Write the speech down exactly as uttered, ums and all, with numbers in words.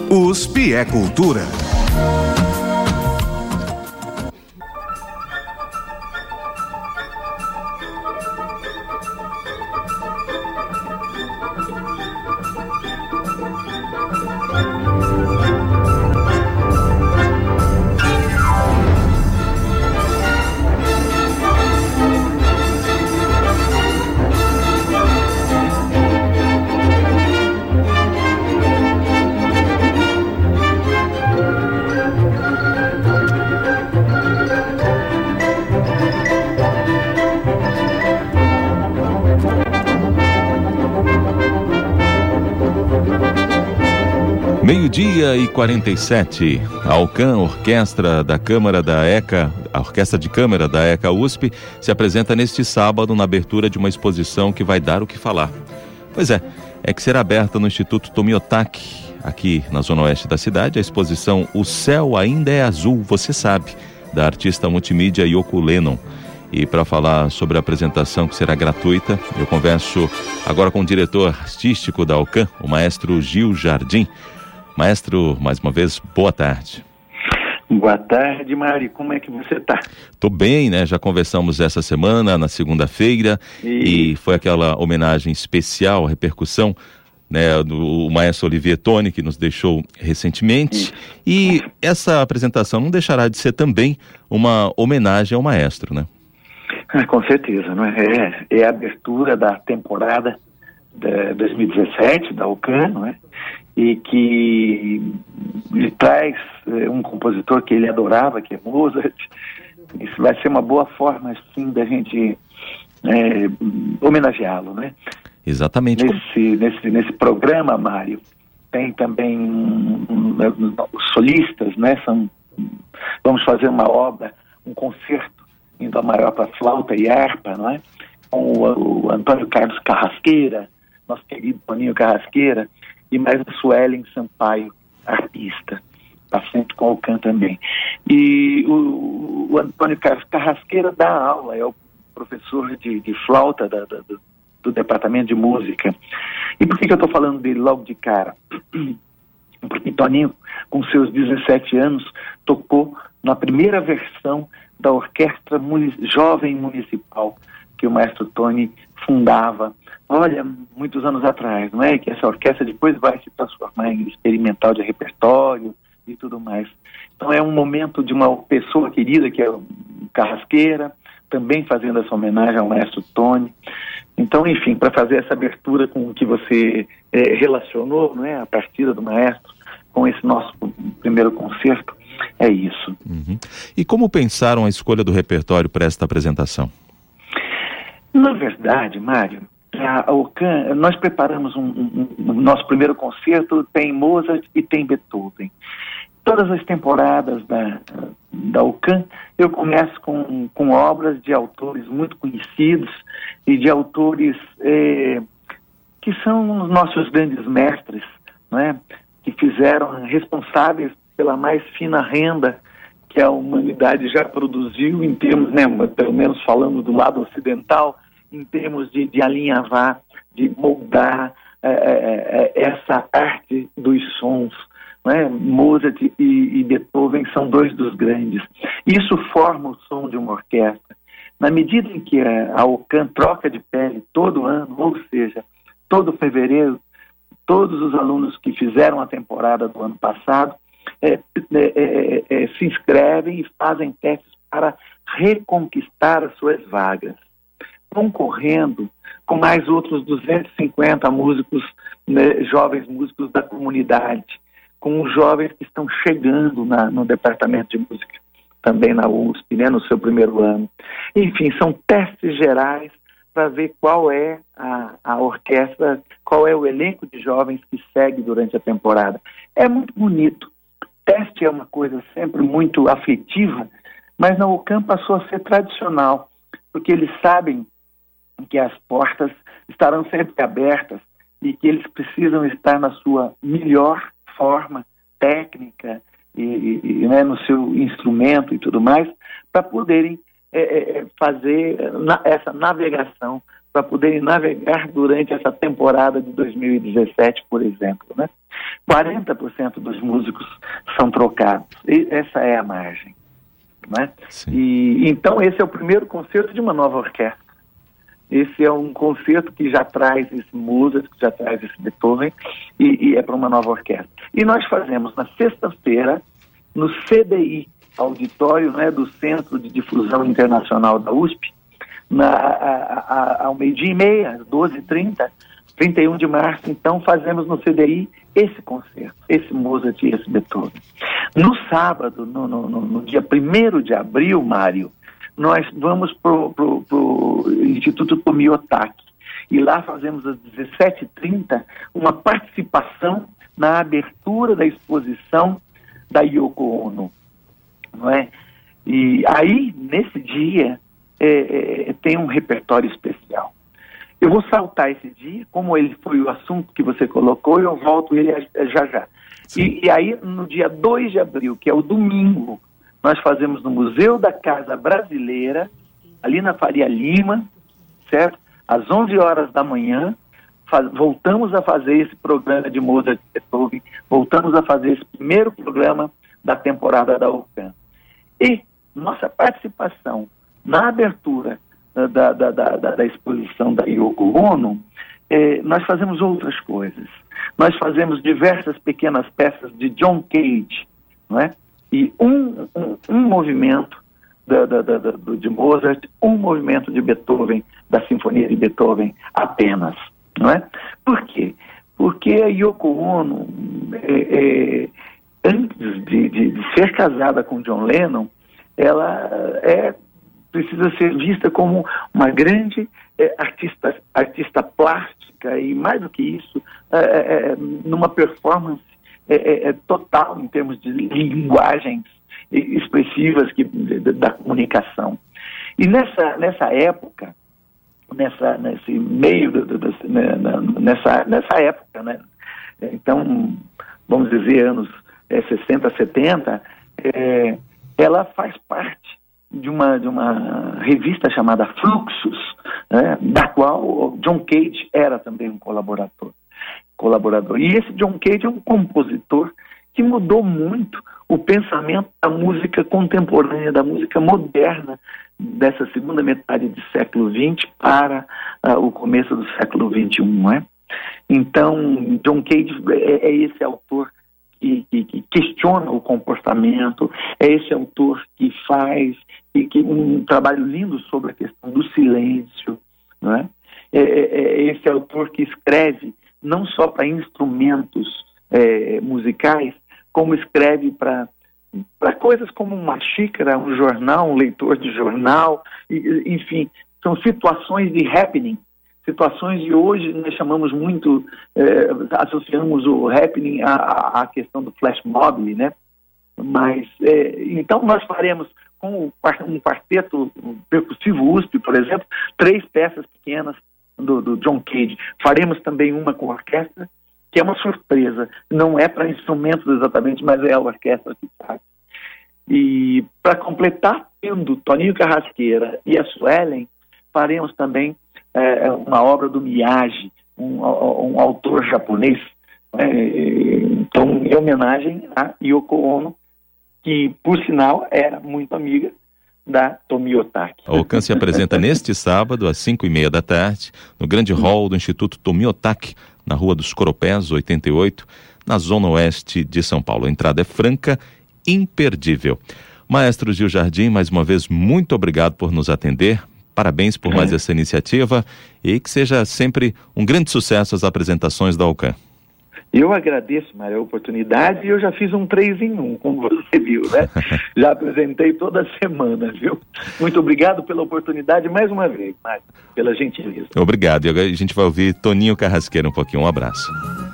U S P é Cultura. Meio-dia e quarenta e sete, a Alcan, Orquestra da Câmara da ECA, a Orquestra de Câmara da ECA U S P, se apresenta neste sábado na abertura de uma exposição que vai dar o que falar. Pois é, é que será aberta no Instituto Tomiotaki, aqui na zona oeste da cidade, a exposição O Céu Ainda é Azul, Você Sabe, da artista multimídia Yoko Lennon. E para falar sobre a apresentação, que será gratuita, eu converso agora com o diretor artístico da Alcan, o maestro Gil Jardim. Maestro, mais uma vez, boa tarde. Boa tarde, Mari. Como é que você está? Tô bem, né? Já conversamos essa semana, na segunda-feira, e... e foi aquela homenagem especial, repercussão, né, do maestro Olivier Toni, que nos deixou recentemente. Isso. E essa apresentação não deixará de ser também uma homenagem ao maestro, né? Ah, com certeza, não é? É, é a abertura da temporada de dois mil e dezessete da Alcan, não é? E que lhe traz é, um compositor que ele adorava, que é Mozart. Isso vai ser uma boa forma, assim, da gente é, homenageá-lo, né? Exatamente. Nesse, nesse, nesse programa, Mário, tem também um, um, um, os solistas, né? São, vamos fazer uma obra, um concerto em Dó maior para flauta e harpa, não é? Com o, o Antônio Carlos Carrasqueira, nosso querido Toninho Carrasqueira, e mais o Suelen Sampaio, artista, está sempre com o Alcan também. E o, o Antônio Carlos Carrasqueira dá aula, é o professor de, de flauta da, da, do, do departamento de música. E por que, que eu estou falando dele logo de cara? Porque Toninho, com seus dezessete anos, tocou na primeira versão da Orquestra Munic- Jovem Municipal, que o maestro Toni fundava, olha, muitos anos atrás, não é? Que essa orquestra depois vai se transformar em experimental de repertório e tudo mais. Então é um momento de uma pessoa querida, que é o Carrasqueira, também fazendo essa homenagem ao maestro Toni. Então, enfim, para fazer essa abertura com o que você é, relacionou, não é? A partida do maestro com esse nosso primeiro concerto, é isso. Uhum. E como pensaram a escolha do repertório para esta apresentação? Na verdade, Mário, a Alcan, nós preparamos um, um, um, um nosso primeiro concerto, tem Mozart e tem Beethoven. Todas as temporadas da, da Alcan, eu começo com, com obras de autores muito conhecidos e de autores eh, que são os nossos grandes mestres, não é? Que fizeram, responsáveis pela mais fina renda que a humanidade já produziu em termos, né, pelo menos falando do lado ocidental, em termos de, de alinhavar, de moldar é, é, essa arte dos sons, né? Mozart e, e Beethoven são dois dos grandes. Isso forma o som de uma orquestra. Na medida em que a Alcan troca de pele todo ano, ou seja, todo fevereiro, todos os alunos que fizeram a temporada do ano passado é, é, é, é, se inscrevem e fazem testes para reconquistar as suas vagas, concorrendo com mais outros duzentos e cinquenta músicos, né, jovens músicos da comunidade, com os jovens que estão chegando na, no departamento de música, também na U S P, né, no seu primeiro ano. Enfim, são testes gerais para ver qual é a, a orquestra, qual é o elenco de jovens que segue durante a temporada. É muito bonito. Teste é uma coisa sempre muito afetiva, mas na Alcan passou a ser tradicional, porque eles sabem que as portas estarão sempre abertas e que eles precisam estar na sua melhor forma técnica e, e né, no seu instrumento e tudo mais, para poderem é, é, fazer na, essa navegação para poderem navegar durante essa temporada de dois mil e dezessete, por exemplo, né? quarenta por cento dos músicos são trocados, e essa é a margem, né? E então esse é o primeiro concerto de uma nova orquestra. Esse é um concerto que já traz esse Mozart, que já traz esse Beethoven, e, e é para uma nova orquestra. E nós fazemos na sexta-feira, no C D I, auditório, né, do Centro de Difusão Internacional da U S P, na, a, a, ao meio-dia e meia, às doze e trinta, trinta e um de março, então fazemos no C D I esse concerto, esse Mozart e esse Beethoven. No sábado, no, no, no dia primeiro de abril, Mário, nós vamos para o Instituto Tomiotaki, e lá fazemos às dezessete e trinta uma participação na abertura da exposição da Yoko Ono, não é? E aí, nesse dia, é, é, tem um repertório especial. Eu vou saltar esse dia, como ele foi o assunto que você colocou, eu volto ele já já. E, e aí, no dia dois de abril, que é o domingo, nós fazemos no Museu da Casa Brasileira, ali na Faria Lima, certo? Às onze horas da manhã, faz, voltamos a fazer esse programa de Mozart e Beethoven, voltamos a fazer esse primeiro programa da temporada da OCAN. E nossa participação na abertura uh, da, da, da, da, da exposição da Yoko Ono, eh, nós fazemos outras coisas. Nós fazemos diversas pequenas peças de John Cage, não é? E um, um, um movimento da, da, da, da, de Mozart, um movimento de Beethoven, da Sinfonia de Beethoven apenas, não é? Por quê? Porque a Yoko Ono, é, é, antes de, de, de ser casada com John Lennon, ela é, precisa ser vista como uma grande é, artista, artista plástica e, mais do que isso, é, é, numa performance É, é, é total em termos de linguagens expressivas que, de, da comunicação. E nessa, nessa época, nessa, nesse meio, do, do, do, nessa, nessa época, né? Então, vamos dizer, anos é, sessenta, setenta, é, ela faz parte de uma, de uma revista chamada Fluxus, né? Da qual John Cage era também um colaborador. colaborador. E esse John Cage é um compositor que mudou muito o pensamento da música contemporânea, da música moderna dessa segunda metade do século vinte para uh, o começo do século vinte e um, não é? Então, John Cage é, é esse autor que, que, que questiona o comportamento, é esse autor que faz que, que um trabalho lindo sobre a questão do silêncio, não é? É, é, é esse autor que escreve não só para instrumentos é, musicais, como escreve para para coisas como uma xícara, um jornal, um leitor de jornal, e, enfim, são situações de happening, situações de hoje nós chamamos muito, é, associamos o happening à, à questão do flash mob, né? Mas, é, então nós faremos com um quarteto percussivo U S P, por exemplo, três peças pequenas Do, do John Cage. Faremos também uma com orquestra, que é uma surpresa. Não é para instrumentos exatamente, mas é a orquestra que faz. E para completar, tendo Toninho Carrasqueira e a Suelen, faremos também é, uma obra do Miyagi, um, um autor japonês, é, então, em homenagem a Yoko Ono, que, por sinal, era muito amiga da Tomiotaki. A OCAN se apresenta neste sábado, às cinco e meia da tarde, no grande hall do Instituto Tomiotaki, na Rua dos Coropés, oitenta e oito, na zona oeste de São Paulo. A entrada é franca, imperdível. Maestro Gil Jardim, mais uma vez, muito obrigado por nos atender. Parabéns por mais essa iniciativa e que seja sempre um grande sucesso as apresentações da OCAN. Eu agradeço, Mário, a oportunidade, e eu já fiz um três em um, como você viu, né? Já apresentei toda semana, viu? Muito obrigado pela oportunidade mais uma vez, Mário, pela gentileza. Obrigado, e agora a gente vai ouvir Toninho Carrasqueira um pouquinho. Um abraço.